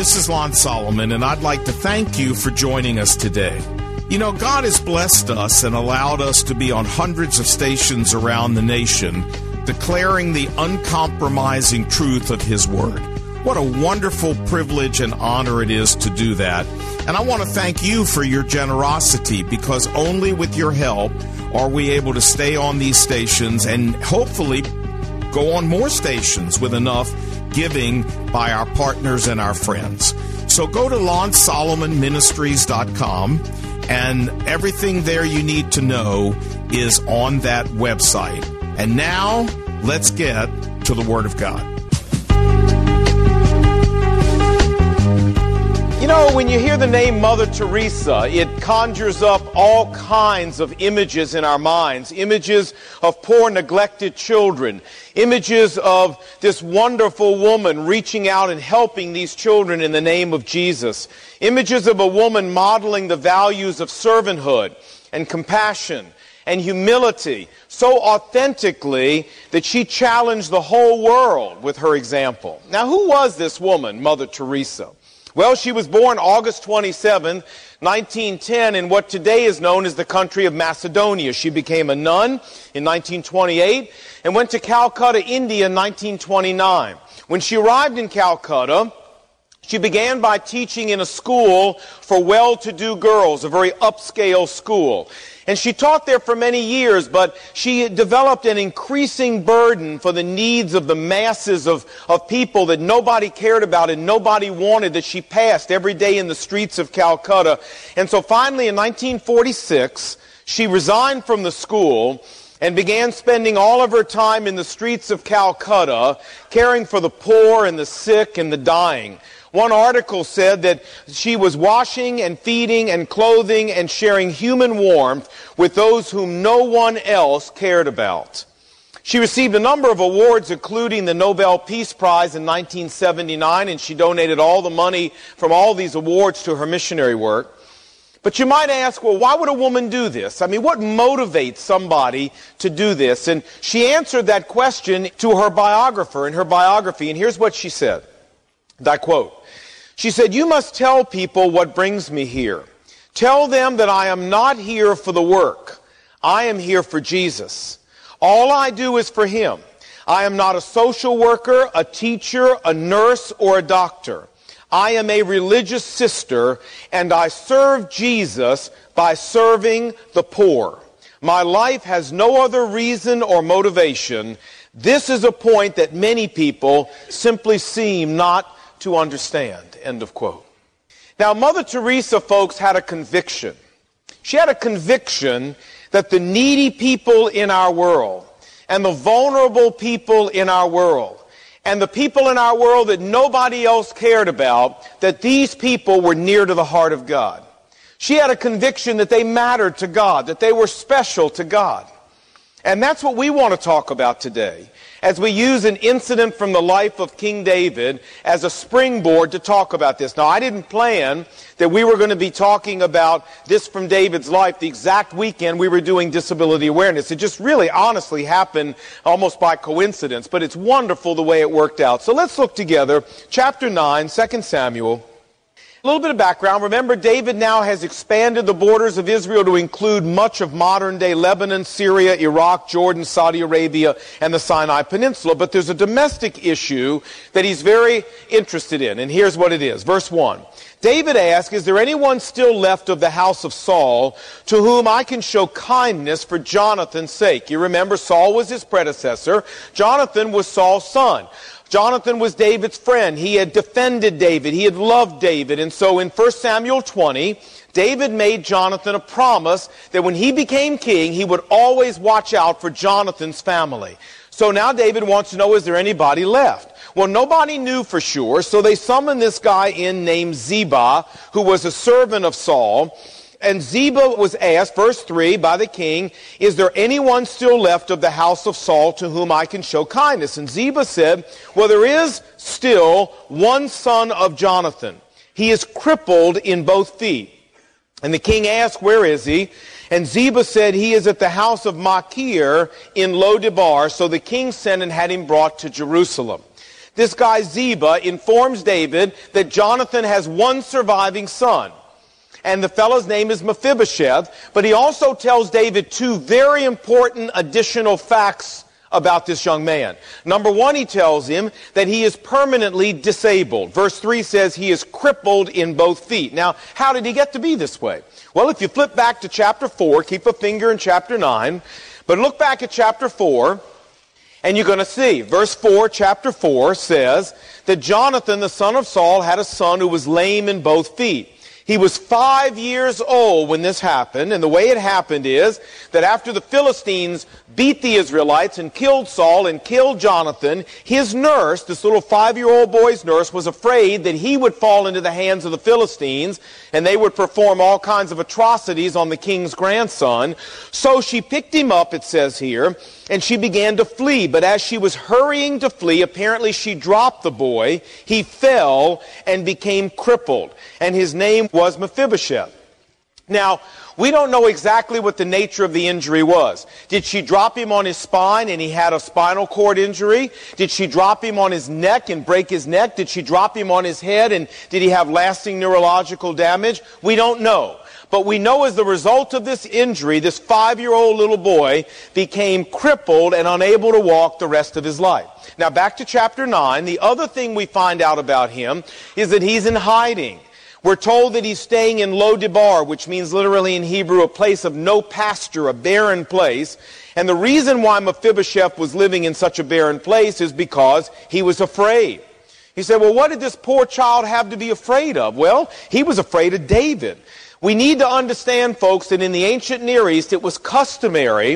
this is Lon Solomon, and I'd like to thank you for joining us today. You know, God has blessed us and allowed us to be on hundreds of stations around the nation, declaring the uncompromising truth of His Word. What a wonderful privilege and honor it is to do that. And I want to thank you for your generosity, because only with your help are we able to stay on these stations and hopefully go on more stations with enough giving by our partners and our friends. So go to LonSolomonMinistries.com, and everything there you need to know is on that website. And now, let's get to the Word of God. You know, when you hear the name Mother Teresa, it conjures up all kinds of images in our minds. Images of poor, neglected children. Images of this wonderful woman reaching out and helping these children in the name of Jesus. Images of a woman modeling the values of servanthood and compassion and humility so authentically that she challenged the whole world with her example. Now, who was this woman, Mother Teresa? Well, she was born August 27, 1910, in what today is known as the country of Macedonia. She became a nun in 1928 and went to Calcutta, India in 1929. When she arrived in Calcutta, she began by teaching in a school for well-to-do girls, a very upscale school. And she taught there for many years, but she developed an increasing burden for the needs of the masses of people that nobody cared about and nobody wanted, that she passed every day in the streets of Calcutta. And so finally in 1946, she resigned from the school and began spending all of her time in the streets of Calcutta, caring for the poor and the sick and the dying. One article said that she was washing and feeding and clothing and sharing human warmth with those whom no one else cared about. She received a number of awards, including the Nobel Peace Prize in 1979, and she donated all the money from all these awards to her missionary work. But you might ask, well, why would a woman do this? I mean, what motivates somebody to do this? And she answered that question to her biographer in her biography, and here's what she said. And I quote, she said, "You must tell people what brings me here. Tell them that I am not here for the work. I am here for Jesus. All I do is for Him. I am not a social worker, a teacher, a nurse, or a doctor. I am a religious sister, and I serve Jesus by serving the poor. My life has no other reason or motivation. This is a point that many people simply seem not to understand." End of quote. Now, Mother Teresa, folks, had a conviction. She had a conviction that the needy people in our world and the vulnerable people in our world and the people in our world that nobody else cared about, that these people were near to the heart of God. She had a conviction that they mattered to God, that they were special to God. And that's what we want to talk about today, as we use an incident from the life of King David as a springboard to talk about this. Now, I didn't plan that we were going to be talking about this from David's life the exact weekend we were doing disability awareness. It just really honestly happened almost by coincidence, but it's wonderful the way it worked out. So let's look together. Chapter 9, 2 Samuel. A little bit of background. Remember, David now has expanded the borders of Israel to include much of modern-day Lebanon, Syria, Iraq, Jordan, Saudi Arabia, and the Sinai Peninsula. But there's a domestic issue that he's very interested in, and here's what it is. Verse 1. David asked, "Is there anyone still left of the house of Saul to whom I can show kindness for Jonathan's sake?" You remember, Saul was his predecessor. Jonathan was Saul's son. Jonathan was David's friend. He had defended David. He had loved David. And so in 1 Samuel 20, David made Jonathan a promise that when he became king, he would always watch out for Jonathan's family. So now David wants to know, is there anybody left? Well, nobody knew for sure, so they summoned this guy in named Ziba, who was a servant of Saul. And Ziba was asked, verse 3, by the king, "Is there anyone still left of the house of Saul to whom I can show kindness?" And Ziba said, "Well, there is still one son of Jonathan. He is crippled in both feet." And the king asked, "Where is he?" And Ziba said, "He is at the house of Machir in Lo-debar." So the king sent and had him brought to Jerusalem. this guy Ziba informs David that Jonathan has one surviving son. And the fellow's name is Mephibosheth, but he also tells David two very important additional facts about this young man. Number one, he tells him that he is permanently disabled. Verse 3 says he is crippled in both feet. Now, how did he get to be this way? Well, if you flip back to chapter 4, keep a finger in chapter 9, but look back at chapter 4, and you're going to see. Verse 4, chapter 4 says that Jonathan, the son of Saul, had a son who was lame in both feet. He was 5 years old when this happened, and the way it happened is that after the Philistines beat the Israelites and killed Saul and killed Jonathan, his nurse, this little 5-year-old boy's nurse, was afraid that he would fall into the hands of the Philistines and they would perform all kinds of atrocities on the king's grandson. So she picked him up, it says here, and she began to flee. But as she was hurrying to flee, apparently she dropped the boy. He fell and became crippled, and his name was Mephibosheth. Now, we don't know exactly what the nature of the injury was. Did she drop him on his spine and he had a spinal cord injury? Did she drop him on his neck and break his neck? Did she drop him on his head and did he have lasting neurological damage? We don't know. But we know as the result of this injury, this 5-year-old little boy became crippled and unable to walk the rest of his life. Now back to chapter 9, the other thing we find out about him is that he's in hiding. We're told that he's staying in Lo-debar, which means literally in Hebrew a place of no pasture, a barren place. And the reason why Mephibosheth was living in such a barren place is because he was afraid. He said, well, what did this poor child have to be afraid of? Well, he was afraid of David. We need to understand, folks, that in the ancient Near East it was customary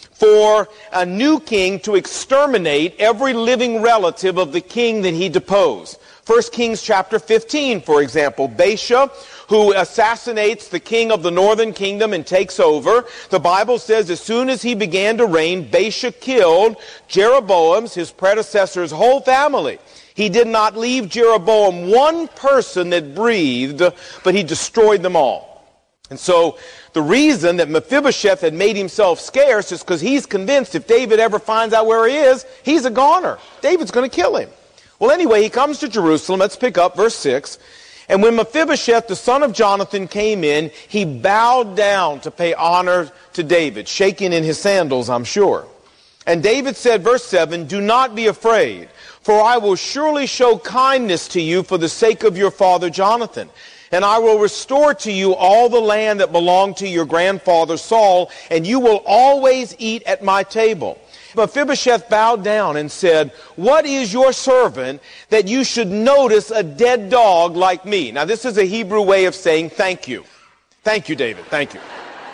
for a new king to exterminate every living relative of the king that he deposed. 1 Kings chapter 15, for example, Baasha, who assassinates the king of the northern kingdom and takes over. The Bible says as soon as he began to reign, Baasha killed Jeroboam's, his predecessor's whole family. He did not leave Jeroboam one person that breathed, but he destroyed them all. And so the reason that Mephibosheth had made himself scarce is because he's convinced if David ever finds out where he is, he's a goner. David's going to kill him. Well, anyway, he comes to Jerusalem. Let's pick up verse 6. And when Mephibosheth, the son of Jonathan, came in, he bowed down to pay honor to David, shaking in his sandals, I'm sure. And David said, verse 7, do not be afraid, for I will surely show kindness to you for the sake of your father Jonathan. And I will restore to you all the land that belonged to your grandfather Saul, and you will always eat at my table. Mephibosheth bowed down and said, what is your servant that you should notice a dead dog like me? Now this is a Hebrew way of saying thank you. Thank you, David. Thank you.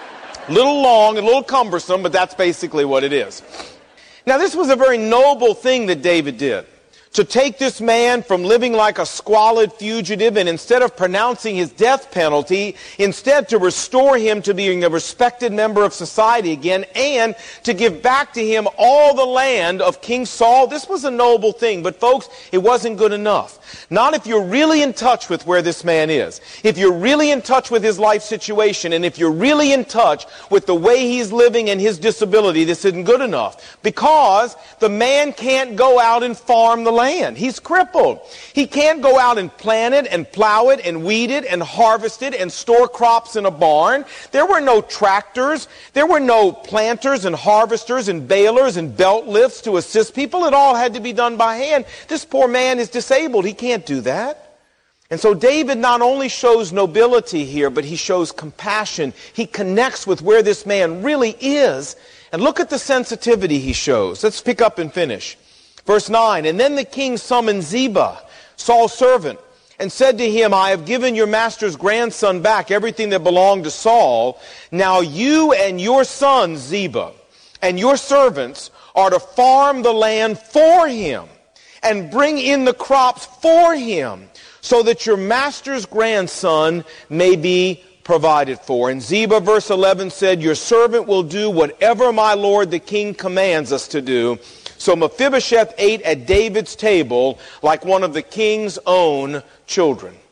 A little long, a little cumbersome, but that's basically what it is. Now this was a very noble thing that David did. To take this man from living like a squalid fugitive and instead of pronouncing his death penalty, instead to restore him to being a respected member of society again and to give back to him all the land of King Saul. This was a noble thing, but folks, it wasn't good enough. Not if you're really in touch with where this man is. If you're really in touch with his life situation and if you're really in touch with the way he's living and his disability, this isn't good enough. Because the man can't go out and farm the land. He's crippled. He can't go out and plant it and plow it and weed it and harvest it and store crops in a barn. There were no tractors. There were no planters and harvesters and balers and belt lifts to assist people. It all had to be done by hand. This poor man is disabled. He can't do that. And so David not only shows nobility here, but he shows compassion. He connects with where this man really is. And look at the sensitivity he shows. Let's pick up and finish. Verse 9, and then the king summoned Ziba, Saul's servant, and said to him, I have given your master's grandson back, everything that belonged to Saul. Now you and your son, Ziba, and your servants are to farm the land for him and bring in the crops for him, so that your master's grandson may be provided for. And Ziba, verse 11, said, your servant will do whatever my lord the king commands us to do. So Mephibosheth ate at David's table like one of the king's own children.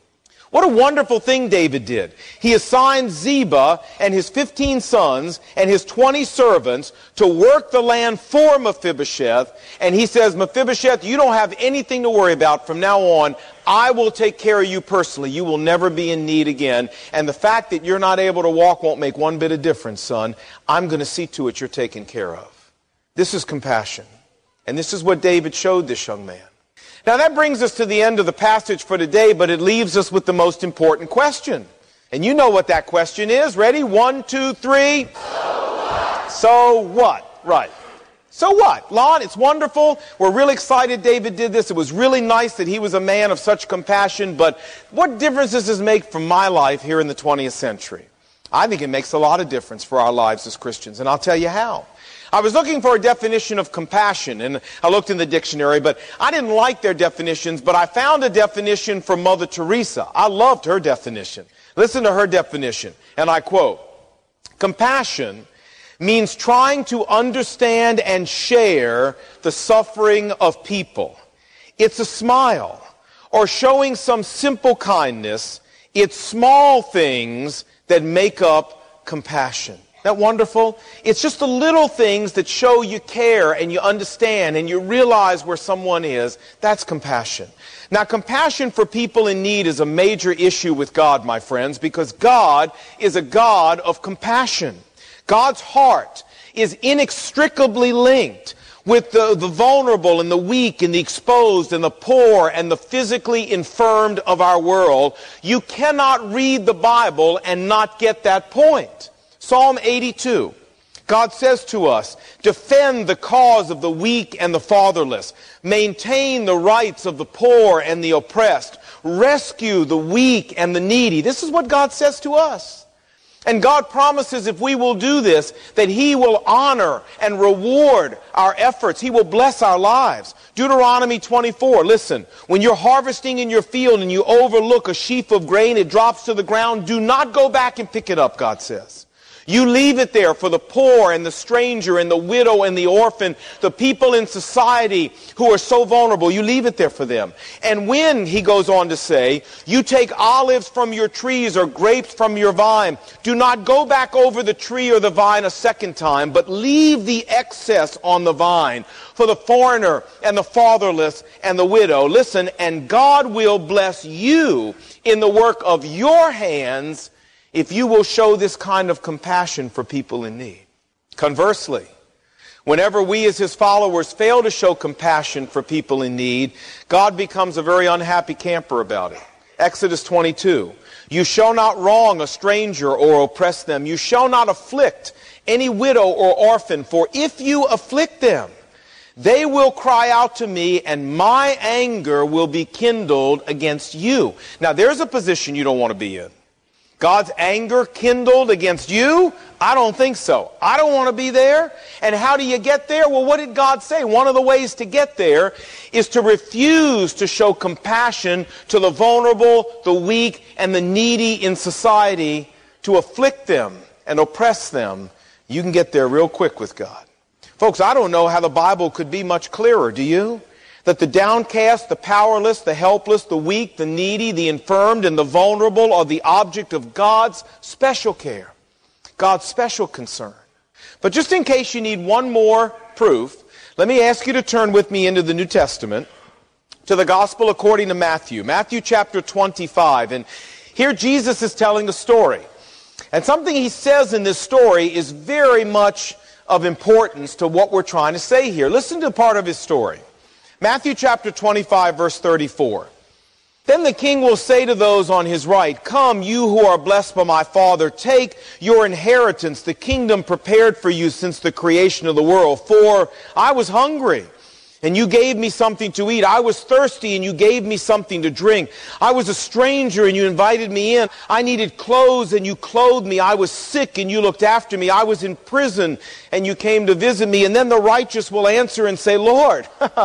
What a wonderful thing David did. He assigned Ziba and his 15 sons and his 20 servants to work the land for Mephibosheth. And he says, Mephibosheth, you don't have anything to worry about from now on. I will take care of you personally. You will never be in need again. And the fact that you're not able to walk won't make one bit of difference, son. I'm going to see to it you're taken care of. This is compassion. And this is what David showed this young man. Now that brings us to the end of the passage for today, but it leaves us with the most important question. And you know what that question is. Ready? 1, 2, 3. So what? So what? Right. So what? Lon, it's wonderful. We're really excited David did this. It was really nice that he was a man of such compassion, but what difference does this make for my life here in the 20th century? I think it makes a lot of difference for our lives as Christians, and I'll tell you how. I was looking for a definition of compassion, and I looked in the dictionary, but I didn't like their definitions, but I found a definition from Mother Teresa. I loved her definition. Listen to her definition, and I quote, compassion means trying to understand and share the suffering of people. It's a smile, or showing some simple kindness. It's small things that make up compassion. Isn't that wonderful? It's just the little things that show you care and you understand and you realize where someone is. That's compassion. Now, compassion for people in need is a major issue with God, my friends, because God is a God of compassion. God's heart is inextricably linked with the vulnerable and the weak and the exposed and the poor and the physically infirmed of our world. You cannot read the Bible and not get that point. Psalm 82, God says to us, defend the cause of the weak and the fatherless, maintain the rights of the poor and the oppressed, rescue the weak and the needy. This is what God says to us. And God promises if we will do this, that He will honor and reward our efforts. He will bless our lives. Deuteronomy 24, listen, when you're harvesting in your field and you overlook a sheaf of grain, it drops to the ground, do not go back and pick it up, God says. You leave it there for the poor and the stranger and the widow and the orphan, the people in society who are so vulnerable. You leave it there for them. And when, he goes on to say, you take olives from your trees or grapes from your vine, do not go back over the tree or the vine a second time, but leave the excess on the vine for the foreigner and the fatherless and the widow. Listen, and God will bless you in the work of your hands if you will show this kind of compassion for people in need. Conversely, whenever we as His followers fail to show compassion for people in need, God becomes a very unhappy camper about it. Exodus 22, you shall not wrong a stranger or oppress them. You shall not afflict any widow or orphan, for if you afflict them, they will cry out to me, and my anger will be kindled against you. Now, there's a position you don't want to be in. God's anger kindled against you? I don't think so. I don't want to be there. And how do you get there? Well, what did God say? One of the ways to get there is to refuse to show compassion to the vulnerable, the weak, and the needy in society, to afflict them and oppress them. You can get there real quick with God. Folks, I don't know how the Bible could be much clearer, do you? That the downcast, the powerless, the helpless, the weak, the needy, the infirmed, and the vulnerable are the object of God's special care, God's special concern. But just in case you need one more proof, let me ask you to turn with me into the New Testament to the Gospel according to Matthew. Matthew chapter 25. And here Jesus is telling a story. And something He says in this story is very much of importance to what we're trying to say here. Listen to part of His story. Matthew chapter 25, verse 34. Then the king will say to those on his right, come, you who are blessed by my Father, take your inheritance, the kingdom prepared for you since the creation of the world. For I was hungry, and you gave me something to eat. I was thirsty, and you gave me something to drink. I was a stranger, and you invited me in. I needed clothes, and you clothed me. I was sick, and you looked after me. I was in prison, and you came to visit me. And then the righteous will answer and say, Lord,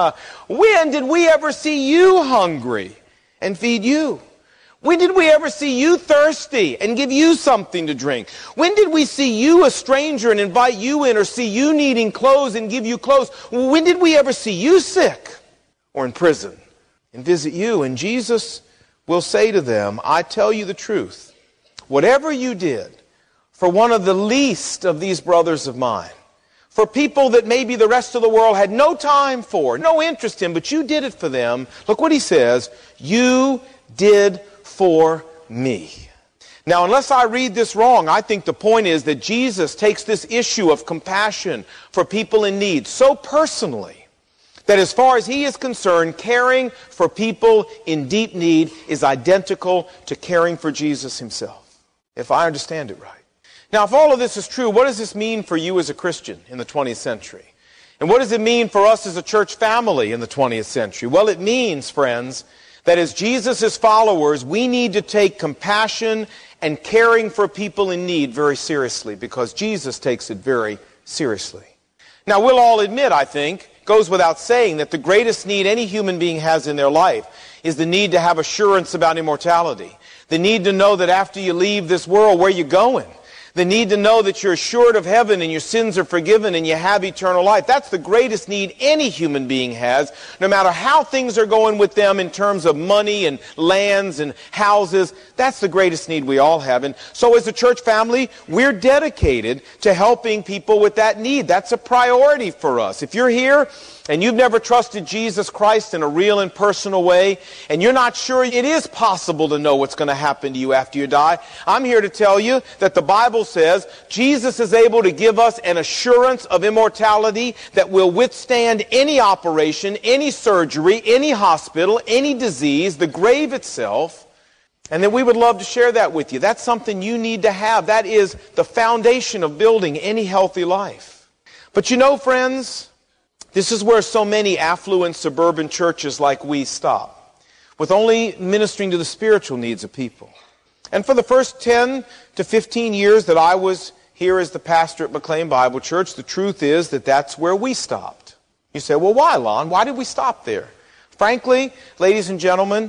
when did we ever see you hungry and feed you? When did we ever see you thirsty and give you something to drink? When did we see you a stranger and invite you in, or see you needing clothes and give you clothes? When did we ever see you sick or in prison and visit you? And Jesus will say to them, I tell you the truth, whatever you did for one of the least of these brothers of mine, for people that maybe the rest of the world had no time for, no interest in, but you did it for them, look what he says, you did for me. Now, unless I read this wrong, I think the point is that Jesus takes this issue of compassion for people in need so personally that as far as he is concerned, caring for people in deep need is identical to caring for Jesus himself, if I understand it right. Now, if all of this is true, what does this mean for you as a Christian in the 20th century? And what does it mean for us as a church family in the 20th century? Well, it means, friends, that as Jesus' followers, we need to take compassion and caring for people in need very seriously, because Jesus takes it very seriously. Now, we'll all admit, I think, goes without saying, that the greatest need any human being has in their life is the need to have assurance about immortality. The need to know that after you leave this world, where you're going. The need to know that you're assured of heaven and your sins are forgiven and you have eternal life. That's the greatest need any human being has, no matter how things are going with them in terms of money and lands and houses. That's the greatest need we all have. And so as a church family, we're dedicated to helping people with that need. That's a priority for us. If you're here and you've never trusted Jesus Christ in a real and personal way, and you're not sure it is possible to know what's going to happen to you after you die, I'm here to tell you that the Bible says Jesus is able to give us an assurance of immortality that will withstand any operation, any surgery, any hospital, any disease, the grave itself, and that we would love to share that with you. That's something you need to have. That is the foundation of building any healthy life. But you know, friends, this is where so many affluent suburban churches like we stop, with only ministering to the spiritual needs of people. And for the first 10 to 15 years that I was here as the pastor at McLean Bible Church, the truth is that that's where we stopped. You say, well, why, Lon? Why did we stop there? Frankly, ladies and gentlemen,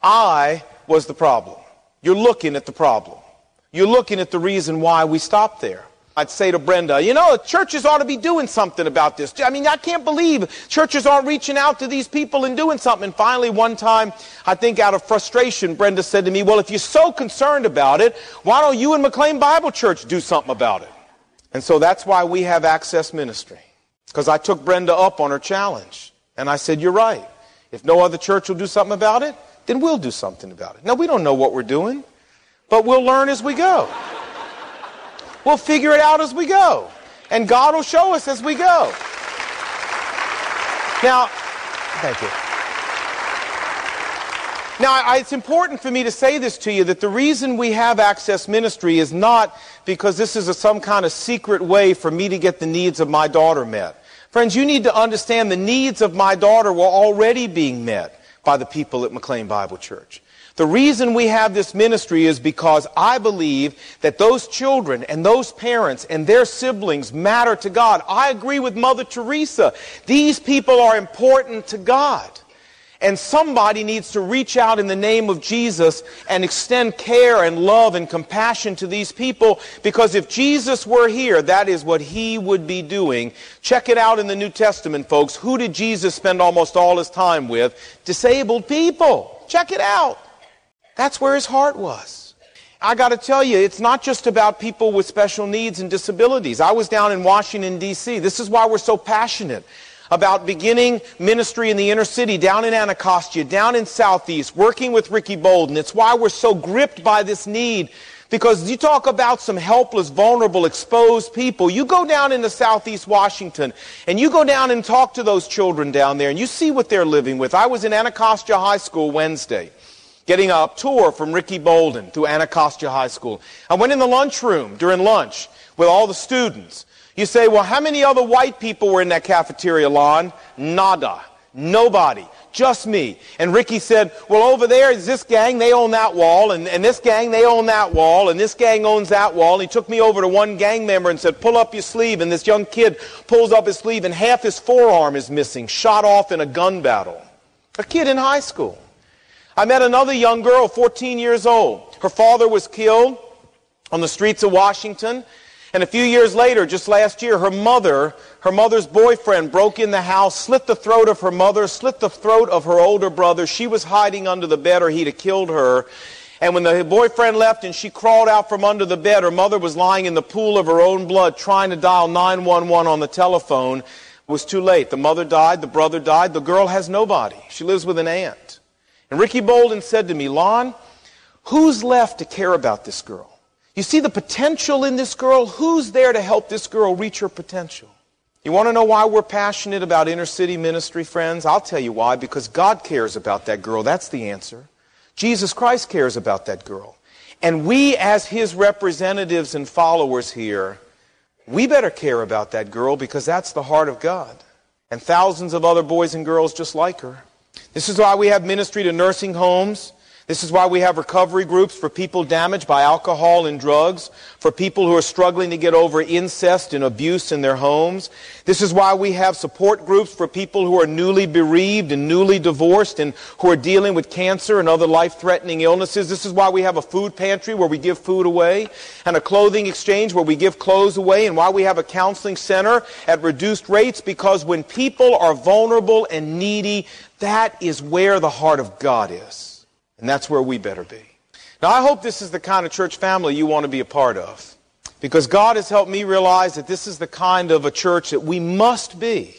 I was the problem. You're looking at the problem. You're looking at the reason why we stopped there. I'd say to Brenda, you know, churches ought to be doing something about this. I mean, I can't believe churches aren't reaching out to these people and doing something. And finally, one time, I think out of frustration, Brenda said to me, well, if you're so concerned about it, why don't you and McLean Bible Church do something about it? And so that's why we have Access Ministry. Because I took Brenda up on her challenge. And I said, you're right. If no other church will do something about it, then we'll do something about it. Now, we don't know what we're doing, but we'll learn as we go. We'll figure it out as we go. And God will show us as we go. Now, thank you. Now, it's important for me to say this to you, that the reason we have Access Ministry is not because this is some kind of secret way for me to get the needs of my daughter met. Friends, you need to understand the needs of my daughter were already being met by the people at McLean Bible Church. The reason we have this ministry is because I believe that those children and those parents and their siblings matter to God. I agree with Mother Teresa. These people are important to God. And somebody needs to reach out in the name of Jesus and extend care and love and compassion to these people, because if Jesus were here, that is what he would be doing. Check it out in the New Testament, folks. Who did Jesus spend almost all his time with? Disabled people. Check it out. That's where his heart was. I got to tell you, it's not just about people with special needs and disabilities. I was down in Washington, D.C. This is why we're so passionate about beginning ministry in the inner city, down in Anacostia, down in Southeast, working with Ricky Bolden. It's why we're so gripped by this need, because you talk about some helpless, vulnerable, exposed people. You go down into Southeast Washington, and you go down and talk to those children down there, and you see what they're living with. I was in Anacostia High School Wednesday, getting a tour from Ricky Bolden through Anacostia High School. I went in the lunchroom during lunch with all the students. You say, well, how many other white people were in that cafeteria, Lon? Nada. Nobody. Just me. And Ricky said, well, over there is this gang, they own that wall, and this gang, they own that wall, and this gang owns that wall. And he took me over to one gang member and said, pull up your sleeve. And this young kid pulls up his sleeve, and half his forearm is missing, shot off in a gun battle. A kid in high school. I met another young girl, 14 years old. Her father was killed on the streets of Washington. And a few years later, just last year, her mother's boyfriend broke in the house, slit the throat of her mother, slit the throat of her older brother. She was hiding under the bed or he'd have killed her. And when the boyfriend left and she crawled out from under the bed, her mother was lying in the pool of her own blood trying to dial 911 on the telephone. It was too late. The mother died, the brother died, the girl has nobody. She lives with an aunt. And Ricky Bolden said to me, Lon, who's left to care about this girl? You see the potential in this girl? Who's there to help this girl reach her potential? You want to know why we're passionate about inner city ministry, friends? I'll tell you why. Because God cares about that girl. That's the answer. Jesus Christ cares about that girl. And we, as His representatives and followers here, we better care about that girl because that's the heart of God. And thousands of other boys and girls just like her. This is why we have ministry to nursing homes. This is why we have recovery groups for people damaged by alcohol and drugs, for people who are struggling to get over incest and abuse in their homes. This is why we have support groups for people who are newly bereaved and newly divorced and who are dealing with cancer and other life-threatening illnesses. This is why we have a food pantry where we give food away and a clothing exchange where we give clothes away, and why we have a counseling center at reduced rates, because when people are vulnerable and needy, that is where the heart of God is. And that's where we better be. Now, I hope this is the kind of church family you want to be a part of, because God has helped me realize that this is the kind of a church that we must be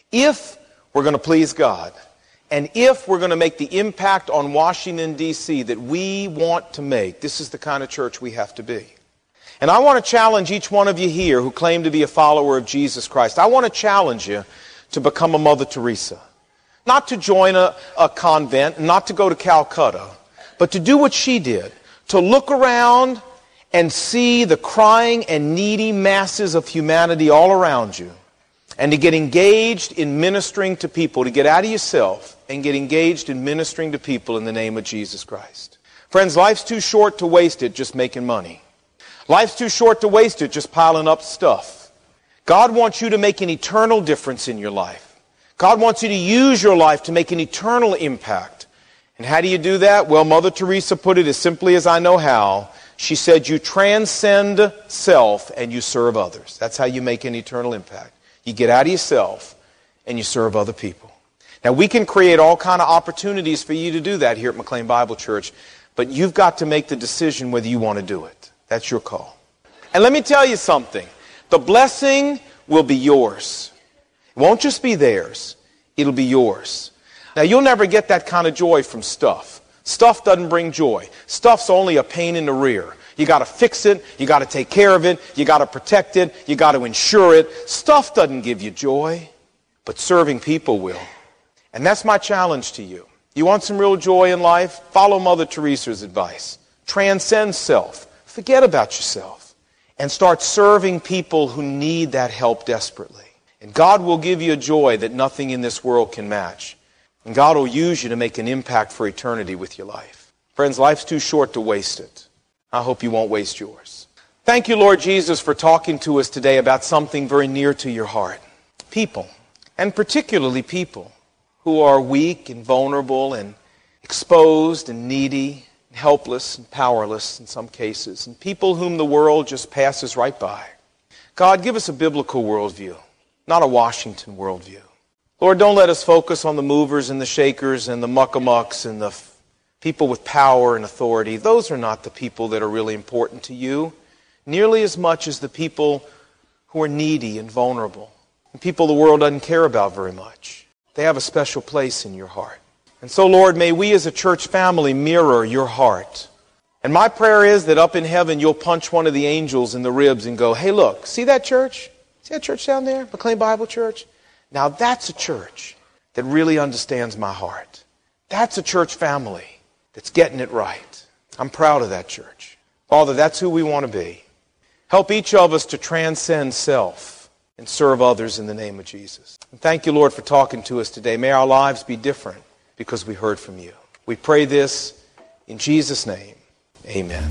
if we're going to please God and if we're going to make the impact on Washington, D.C. that we want to make. This is the kind of church we have to be. And I want to challenge each one of you here who claim to be a follower of Jesus Christ. I want to challenge you to become a Mother Teresa. Not to join a convent, not to go to Calcutta, but to do what she did, to look around and see the crying and needy masses of humanity all around you, and to get engaged in ministering to people, to get out of yourself and get engaged in ministering to people in the name of Jesus Christ. Friends, life's too short to waste it just making money. Life's too short to waste it just piling up stuff. God wants you to make an eternal difference in your life. God wants you to use your life to make an eternal impact. And how do you do that? Well, Mother Teresa put it as simply as I know how. She said, you transcend self and you serve others. That's how you make an eternal impact. You get out of yourself and you serve other people. Now, we can create all kind of opportunities for you to do that here at McLean Bible Church, but you've got to make the decision whether you want to do it. That's your call. And let me tell you something. The blessing will be yours. It won't just be theirs. It'll be yours. Now, you'll never get that kind of joy from stuff. Stuff doesn't bring joy. Stuff's only a pain in the rear. You got to fix it. You got to take care of it. You got to protect it. You got to insure it. Stuff doesn't give you joy, but serving people will. And that's my challenge to you. You want some real joy in life? Follow Mother Teresa's advice. Transcend self. Forget about yourself. And start serving people who need that help desperately. And God will give you a joy that nothing in this world can match. And God will use you to make an impact for eternity with your life. Friends, life's too short to waste it. I hope you won't waste yours. Thank you, Lord Jesus, for talking to us today about something very near to your heart. People, and particularly people who are weak and vulnerable and exposed and needy, and helpless and powerless in some cases, and people whom the world just passes right by. God, give us a biblical worldview. Not a Washington worldview. Lord, don't let us focus on the movers and the shakers and the muckamucks and the people with power and authority. Those are not the people that are really important to you, nearly as much as the people who are needy and vulnerable, and people the world doesn't care about very much. They have a special place in your heart. And so, Lord, may we as a church family mirror your heart. And my prayer is that up in heaven you'll punch one of the angels in the ribs and go, hey, look, see that church? See that church down there? McLean Bible Church? Now that's a church that really understands my heart. That's a church family that's getting it right. I'm proud of that church. Father, that's who we want to be. Help each of us to transcend self and serve others in the name of Jesus. And thank you, Lord, for talking to us today. May our lives be different because we heard from you. We pray this in Jesus' name. Amen.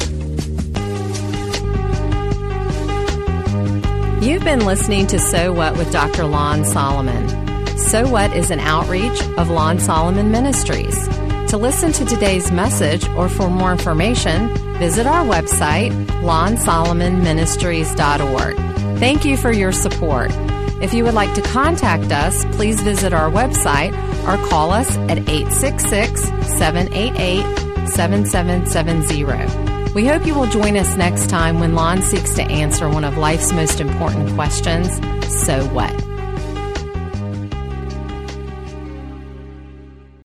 You've been listening to So What with Dr. Lon Solomon. So What is an outreach of Lon Solomon Ministries. To listen to today's message or for more information, visit our website, LonSolomonMinistries.org. Thank you for your support. If you would like to contact us, please visit our website or call us at 866-788-7770. We hope you will join us next time when Lon seeks to answer one of life's most important questions, so what?